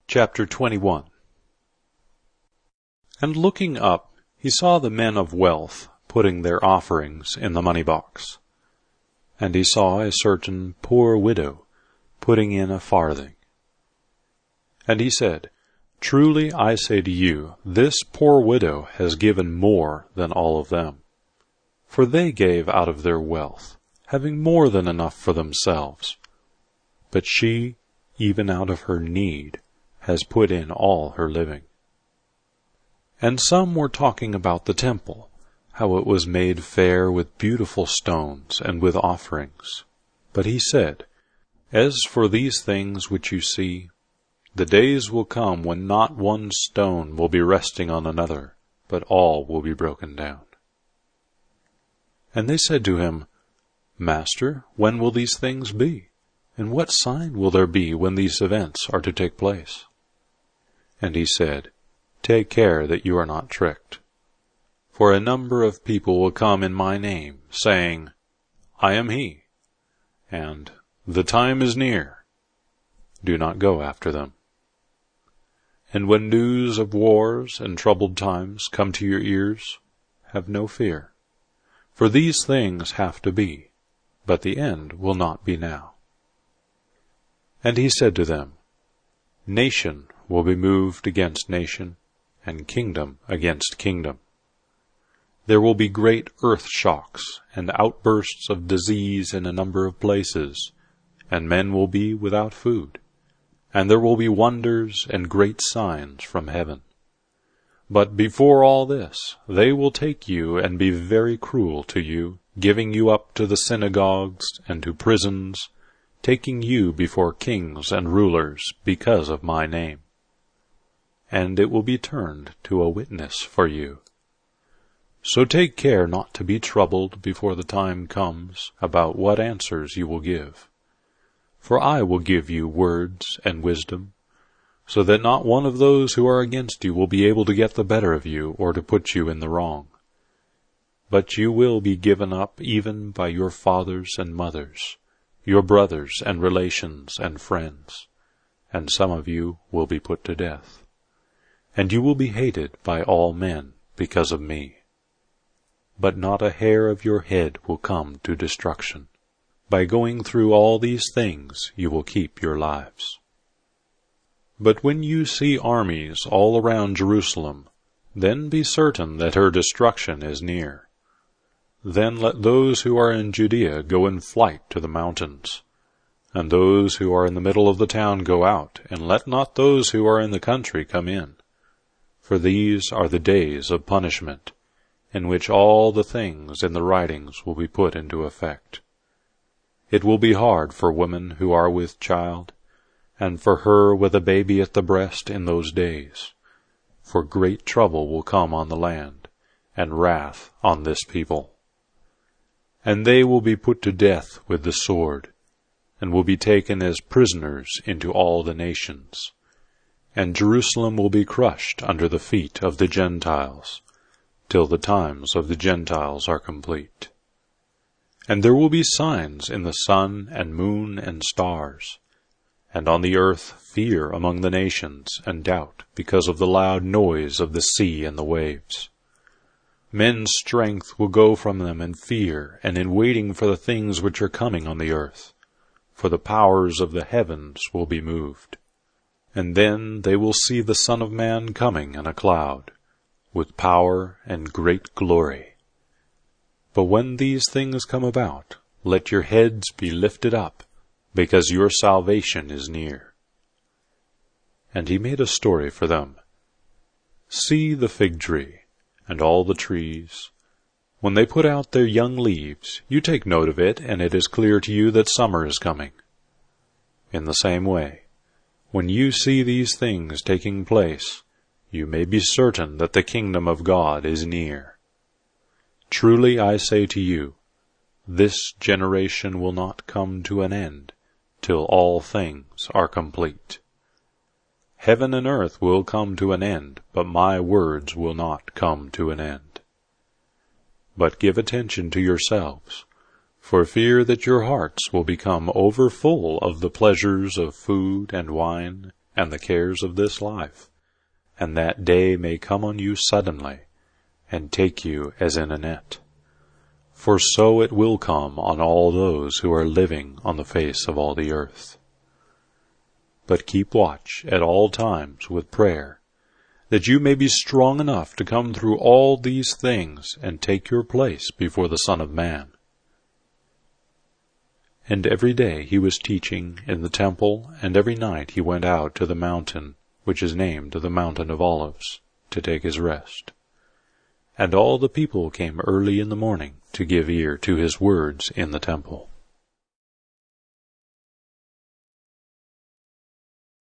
Chapter 21. And looking up, he saw the men of wealth putting their offerings in the money-box. And he saw a certain poor widow putting in a farthing. And he said, Truly I say to you, this poor widow has given more than all of them. For they gave out of their wealth, having more than enough for themselves. But she, even out of her need, has put in all her living. And some were talking about the temple, how it was made fair with beautiful stones and with offerings. But he said, As for these things which you see, the days will come when not one stone will be resting on another, but all will be broken down. And they said to him, Master, when will these things be? And what sign will there be when these events are to take place? And he said, Take care that you are not tricked. For a number of people will come in my name, saying, I am he, and the time is near. Do not go after them. And when news of wars and troubled times come to your ears, have no fear. For these things have to be, but the end will not be now. And he said to them, Nation will be moved against nation, and kingdom against kingdom. There will be great earth shocks and outbursts of disease in a number of places, and men will be without food, and there will be wonders and great signs from heaven. But before all this, they will take you and be very cruel to you, giving you up to the synagogues and to prisons, taking you before kings and rulers because of my name. And it will be turned to a witness for you. So take care not to be troubled before the time comes about what answers you will give. For I will give you words and wisdom, so that not one of those who are against you will be able to get the better of you or to put you in the wrong. But you will be given up even by your fathers and mothers, your brothers and relations and friends, and some of you will be put to death. And you will be hated by all men because of me. But not a hair of your head will come to destruction. By going through all these things you will keep your lives. But when you see armies all around Jerusalem, then be certain that her destruction is near. Then let those who are in Judea go in flight to the mountains, and those who are in the middle of the town go out, and let not those who are in the country come in. For these are the days of punishment, in which all the things in the writings will be put into effect. It will be hard for women who are with child, and for her with a baby at the breast in those days. For great trouble will come on the land, and wrath on this people. And they will be put to death with the sword, and will be taken as prisoners into all the nations. And Jerusalem will be crushed under the feet of the Gentiles, till the times of the Gentiles are complete. And there will be signs in the sun and moon and stars, and on the earth fear among the nations, and doubt because of the loud noise of the sea and the waves. Men's strength will go from them in fear and in waiting for the things which are coming on the earth, for the powers of the heavens will be moved. And then they will see the Son of Man coming in a cloud, with power and great glory. But when these things come about, let your heads be lifted up, because your salvation is near. And he made a story for them. See the fig tree, and all the trees. When they put out their young leaves, you take note of it, and it is clear to you that summer is coming. In the same way, when you see these things taking place, you may be certain that the kingdom of God is near. Truly I say to you, this generation will not come to an end till all things are complete. Heaven and earth will come to an end, but my words will not come to an end. But give attention to yourselves, for fear that your hearts will become overfull of the pleasures of food and wine and the cares of this life, and that day may come on you suddenly, and take you as in a net. For so it will come on all those who are living on the face of all the earth. But keep watch at all times with prayer, that you may be strong enough to come through all these things and take your place before the Son of Man. And every day he was teaching in the temple, and every night he went out to the mountain, which is named the Mountain of Olives, to take his rest. And all the people came early in the morning to give ear to his words in the temple.